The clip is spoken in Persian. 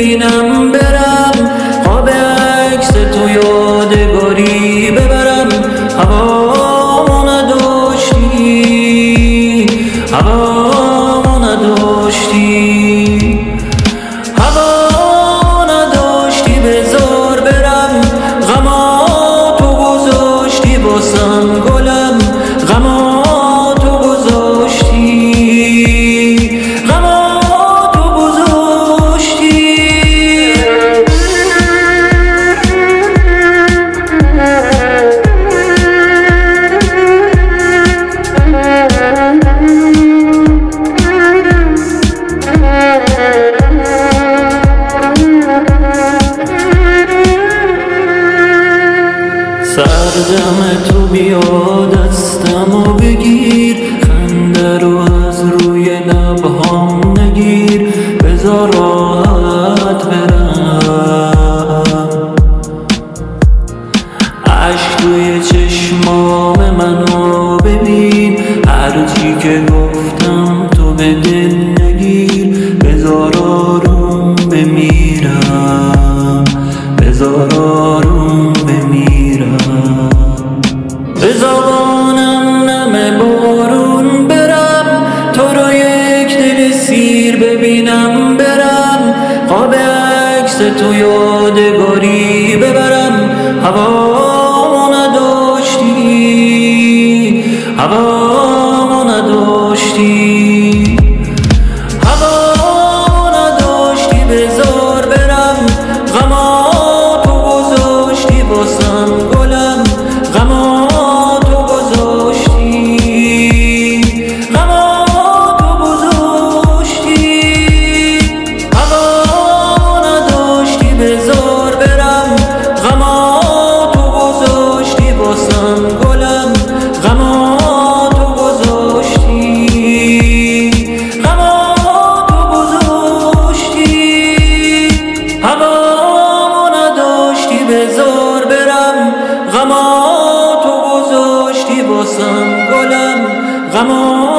ببینم برم، خواب عکس تو یادگاری ببرم. هوامو نداشتی، هوامو نداشتی، هوا نداشتی بذار برم. غما تو گذاشتی باسم گلم، غما تو گذاشتی، غما تو گذاشتی. سردم تو بیا دستمو بگیر، خنده رو از روی لبهام نگیر، بذار راحت برم. عشق توی چشمام منو ببین، هرچی که گفتم تو به دل نگیر، بذار آروم بمیرم، بذار آروم بمیرم. به زبانم نم بارون برم، تو رو یک دل سیر ببینم برم، خواب عکس تو یادگاری ببرم. هوامو نداشتی، هوامو نداشتی، هوامو نداشتی بذار برم. غما تو گذاشتی باسم گلم، غما تو گذاشتی، غما تو گذاشتی. هوامو نداشتی بذار برم، غما تو گذاشتی باسم گلم، غما تو گذاشتی، غما تو گذاشتی. هوامو نداشتی بذار برم، غما تو گذاشتی باسم گلم، غما